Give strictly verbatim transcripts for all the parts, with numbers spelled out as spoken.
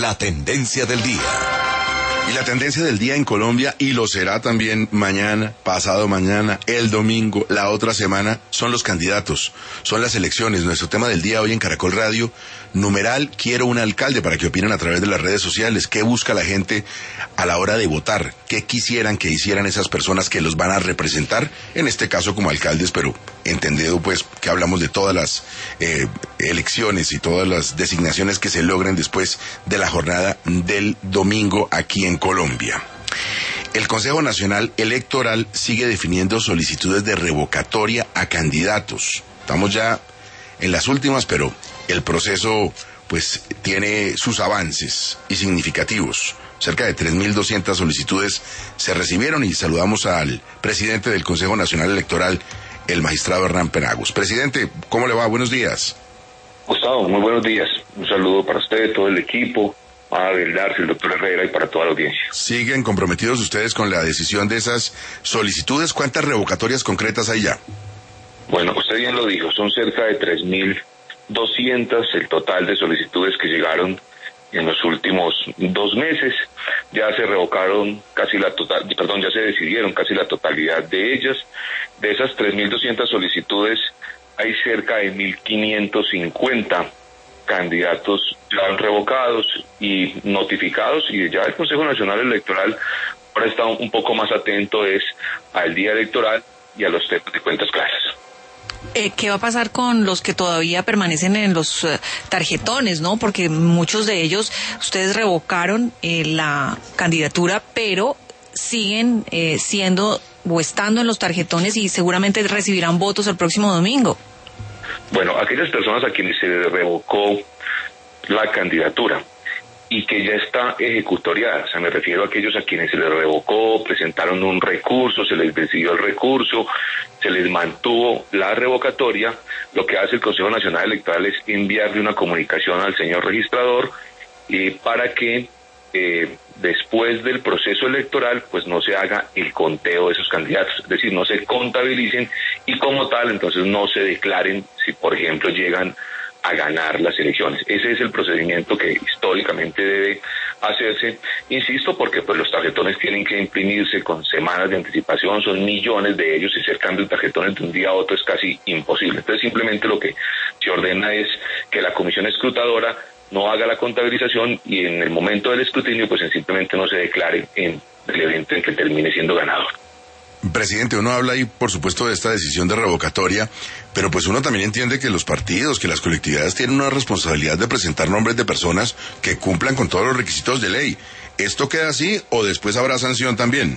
la tendencia del día. Y la tendencia del día en Colombia, y lo será también mañana, pasado mañana, el domingo, la otra semana, son los candidatos, son las elecciones. Nuestro tema del día hoy en Caracol Radio, numeral, quiero un alcalde, para que opinen a través de las redes sociales. ¿Qué busca la gente a la hora de votar? ¿Qué quisieran que hicieran esas personas que los van a representar? En este caso como alcaldes, pero entendido pues que hablamos de todas las eh, elecciones y todas las designaciones que se logren después de la jornada del domingo aquí en Colombia. El Consejo Nacional Electoral sigue definiendo solicitudes de revocatoria a candidatos. Estamos ya en las últimas, pero el proceso pues tiene sus avances y significativos. Cerca de tres mil doscientas solicitudes se recibieron y saludamos al presidente del Consejo Nacional Electoral, el magistrado Hernán Penagos. Presidente, ¿cómo le va? Buenos días. Gustavo, muy buenos días. Un saludo para usted, todo el equipo, a Abel Darcy, el doctor Herrera y para toda la audiencia. ¿Siguen comprometidos ustedes con la decisión de esas solicitudes? ¿Cuántas revocatorias concretas hay ya? Bueno, usted bien lo dijo, son cerca de tres mil doscientas el total de solicitudes que llegaron en los últimos dos meses. Ya se revocaron casi la total, perdón, ya se decidieron casi la totalidad de ellas. De esas tres mil doscientas solicitudes hay cerca de mil quinientos cincuenta candidatos ya revocados y notificados, y ya el Consejo Nacional Electoral ahora está un poco más atento es al día electoral y a los temas de cuentas claras. Eh, ¿Qué va a pasar con los que todavía permanecen en los uh, tarjetones, no? Porque muchos de ellos, ustedes revocaron eh, la candidatura, pero siguen eh, siendo o estando en los tarjetones y seguramente recibirán votos el próximo domingo. Bueno, aquellas personas a quienes se les revocó la candidatura y que ya está ejecutoriada, o sea, me refiero a aquellos a quienes se les revocó, presentaron un recurso, se les decidió el recurso, se les mantuvo la revocatoria, lo que hace el Consejo Nacional Electoral es enviarle una comunicación al señor registrador eh, para que eh, después del proceso electoral pues no se haga el conteo de esos candidatos, es decir, no se contabilicen y como tal entonces no se declaren si por ejemplo llegan a ganar las elecciones. Ese es el procedimiento que históricamente debe hacerse, insisto, porque pues los tarjetones tienen que imprimirse con semanas de anticipación, son millones de ellos y hacer cambio de tarjetones de un día a otro es casi imposible. Entonces simplemente lo que se ordena es que la comisión escrutadora no haga la contabilización y en el momento del escrutinio pues simplemente no se declare en el evento en que termine siendo ganador. Presidente, uno habla ahí, por supuesto, de esta decisión de revocatoria, pero pues uno también entiende que los partidos, que las colectividades tienen una responsabilidad de presentar nombres de personas que cumplan con todos los requisitos de ley. ¿Esto queda así o después habrá sanción también?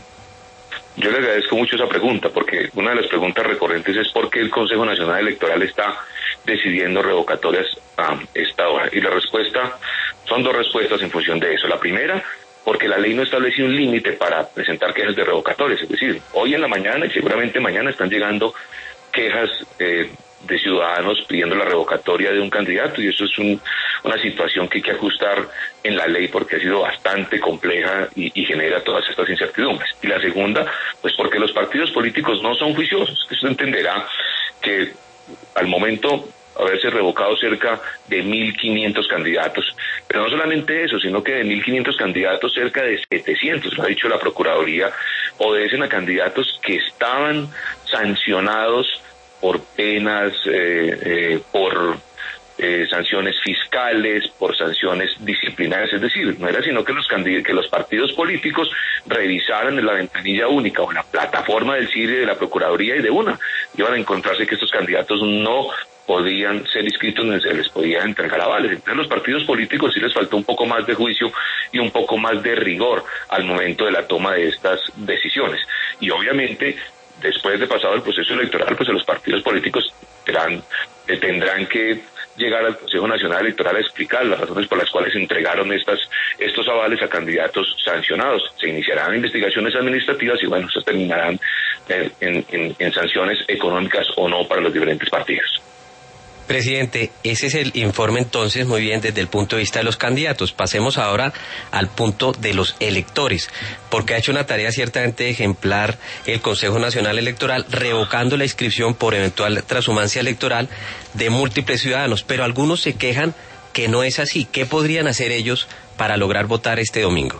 Yo le agradezco mucho esa pregunta, porque una de las preguntas recurrentes es por qué el Consejo Nacional Electoral está decidiendo revocatorias a esta hora. Y la respuesta, son dos respuestas en función de eso. La primera, porque la ley no establece un límite para presentar quejas de revocatorias, es decir, hoy en la mañana y seguramente mañana están llegando quejas eh, de ciudadanos pidiendo la revocatoria de un candidato y eso es un, una situación que hay que ajustar en la ley porque ha sido bastante compleja y, y genera todas estas incertidumbres. Y la segunda, pues porque los partidos políticos no son juiciosos. Usted entenderá que al momento haberse revocado cerca de mil quinientos candidatos, pero no solamente eso, sino que de mil quinientos candidatos, cerca de setecientos, lo ha dicho la Procuraduría, obedecen a candidatos que estaban sancionados por penas, eh, eh, por eh, sanciones fiscales, por sanciones disciplinarias, es decir, no era sino que los candid- que los partidos políticos revisaran en la ventanilla única o en la plataforma del C I R I, de la Procuraduría y de una, iban a encontrarse que estos candidatos no podían ser inscritos ni se les podía entregar avales. Entonces los partidos políticos sí les faltó un poco más de juicio y un poco más de rigor al momento de la toma de estas decisiones. Y obviamente, después de pasado el proceso electoral, pues los partidos políticos tendrán, eh, tendrán que llegar al Consejo Nacional Electoral a explicar las razones por las cuales entregaron estas estos avales a candidatos sancionados. Se iniciarán investigaciones administrativas y bueno, se terminarán en, en, en, en sanciones económicas o no para los diferentes partidos. Presidente, ese es el informe entonces, muy bien, desde el punto de vista de los candidatos. Pasemos ahora al punto de los electores, porque ha hecho una tarea ciertamente ejemplar el Consejo Nacional Electoral, revocando la inscripción por eventual transhumancia electoral de múltiples ciudadanos, pero algunos se quejan que no es así. ¿Qué podrían hacer ellos para lograr votar este domingo?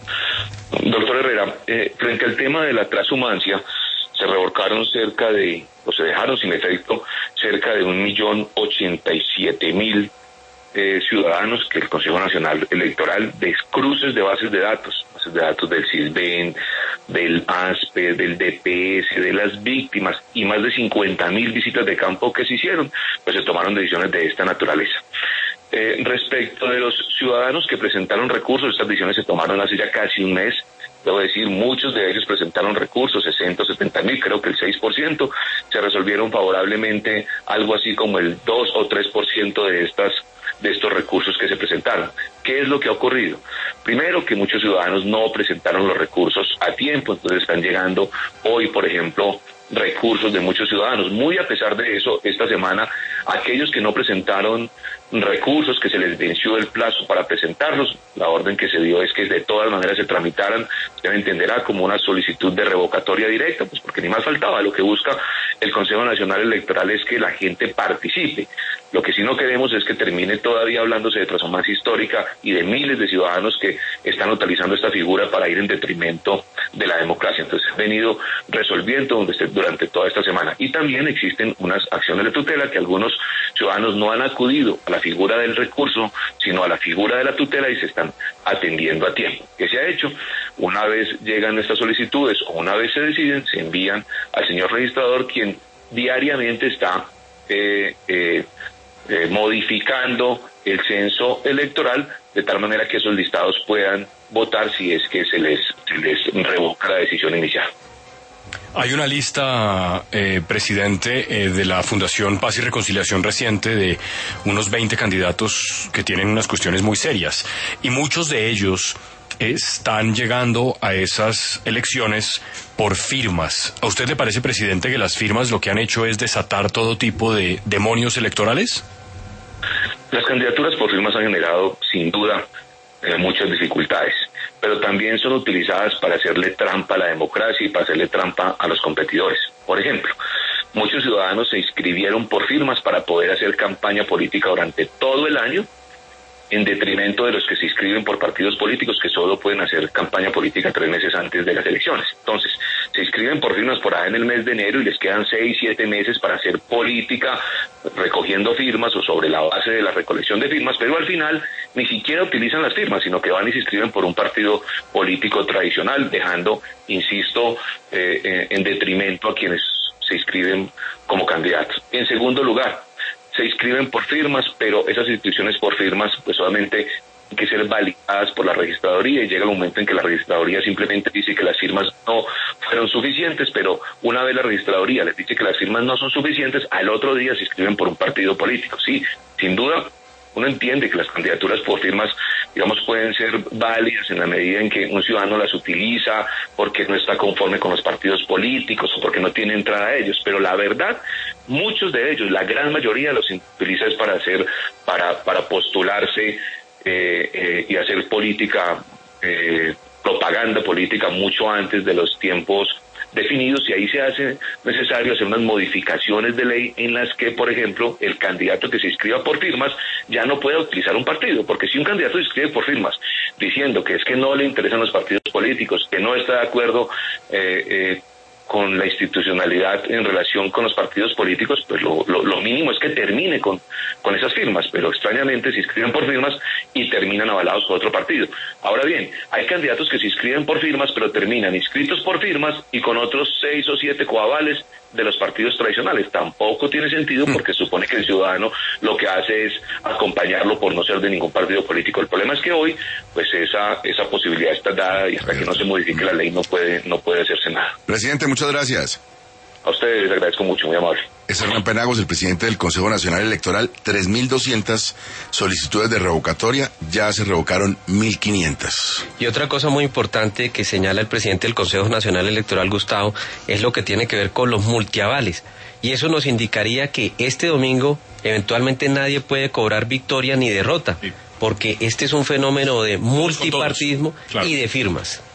Doctor Herrera, eh, frente al tema de la transhumancia, se revolcaron cerca de, o se dejaron sin efecto, cerca de un millón ochenta y siete mil eh, ciudadanos que el Consejo Nacional Electoral de cruces de bases de datos, bases de datos del CISBEN, del A S P E, del D P S, de las víctimas y más de cincuenta mil visitas de campo que se hicieron, pues se tomaron decisiones de esta naturaleza. Eh, respecto de los ciudadanos que presentaron recursos, estas decisiones se tomaron hace ya casi un mes. Debo decir, muchos de ellos presentaron recursos, sesenta, setenta mil, creo que el seis por ciento, se resolvieron favorablemente algo así como el dos o tres por ciento de estas de estos recursos que se presentaron. ¿Qué es lo que ha ocurrido? Primero, que muchos ciudadanos no presentaron los recursos a tiempo, entonces están llegando hoy, por ejemplo, recursos de muchos ciudadanos. Muy a pesar de eso, esta semana, aquellos que no presentaron recursos, que se les venció el plazo para presentarlos, la orden que se dio es que de todas maneras se tramitaran, se entenderá como una solicitud de revocatoria directa, pues porque ni más faltaba. Lo que busca el Consejo Nacional Electoral es que la gente participe. Lo que sí no queremos es que termine todavía hablándose de transhumancia histórica y de miles de ciudadanos que están utilizando esta figura para ir en detrimento de la democracia. Entonces, he venido resolviendo durante toda esta semana. Y también existen unas acciones de tutela que algunos ciudadanos no han acudido a la figura del recurso, sino a la figura de la tutela, y se están atendiendo a tiempo. ¿Qué se ha hecho? Una vez llegan estas solicitudes o una vez se deciden, se envían al señor registrador, quien diariamente está eh, eh, eh, modificando el censo electoral de tal manera que esos listados puedan votar si es que se les, se les revoca la decisión inicial. Hay una lista, eh, presidente, eh, de la Fundación Paz y Reconciliación reciente de unos veinte candidatos que tienen unas cuestiones muy serias, y muchos de ellos están llegando a esas elecciones por firmas. ¿A usted le parece, presidente, que las firmas lo que han hecho es desatar todo tipo de demonios electorales? Las candidaturas por firmas han generado, sin duda, eh, muchas dificultades, pero también son utilizadas para hacerle trampa a la democracia y para hacerle trampa a los competidores. Por ejemplo, muchos ciudadanos se inscribieron por firmas para poder hacer campaña política durante todo el año, en detrimento de los que se inscriben por partidos políticos que solo pueden hacer campaña política tres meses antes de las elecciones. Entonces, se inscriben por firmas por ahí en el mes de enero y les quedan seis, siete meses para hacer política recogiendo firmas o sobre la base de la recolección de firmas, pero al final ni siquiera utilizan las firmas, sino que van y se inscriben por un partido político tradicional, dejando, insisto, eh, eh, en detrimento a quienes se inscriben como candidatos. En segundo lugar, se inscriben por firmas, pero esas inscripciones por firmas pues solamente tienen que ser validadas por la registraduría, y llega el momento en que la registraduría simplemente dice que las firmas no fueron suficientes, pero una vez la registraduría les dice que las firmas no son suficientes, al otro día se inscriben por un partido político. Sí, sin duda, uno entiende que las candidaturas por firmas, digamos, pueden ser válidas en la medida en que un ciudadano las utiliza porque no está conforme con los partidos políticos o porque no tiene entrada a ellos, pero la verdad, muchos de ellos, la gran mayoría los utiliza es para hacer, para, para postularse eh, eh, y hacer política, eh, propaganda política mucho antes de los tiempos definidos, y ahí se hace necesario hacer unas modificaciones de ley en las que, por ejemplo, el candidato que se inscriba por firmas ya no pueda utilizar un partido, porque si un candidato se inscribe por firmas diciendo que es que no le interesan los partidos políticos, que no está de acuerdo eh, eh, con la institucionalidad en relación con los partidos políticos, pues lo, lo, lo mínimo es que termine con, con esas firmas, pero extrañamente se inscriben por firmas y terminan avalados por otro partido. Ahora bien, hay candidatos que se inscriben por firmas, pero terminan inscritos por firmas y con otros seis o siete coavales de los partidos tradicionales. Tampoco tiene sentido, porque supone que el ciudadano lo que hace es acompañarlo por no ser de ningún partido político. El problema es que hoy, pues esa esa posibilidad está dada, y hasta que no se modifique la ley no puede no puede hacerse nada. Presidente, muchas gracias. A ustedes les agradezco mucho, muy amable. Es Hernán Penagos, el presidente del Consejo Nacional Electoral. tres mil doscientas solicitudes de revocatoria, ya se revocaron mil quinientas. Y otra cosa muy importante que señala el presidente del Consejo Nacional Electoral, Gustavo, es lo que tiene que ver con los multiavales. Y eso nos indicaría que este domingo eventualmente nadie puede cobrar victoria ni derrota, porque este es un fenómeno de multipartismo, claro, y de firmas.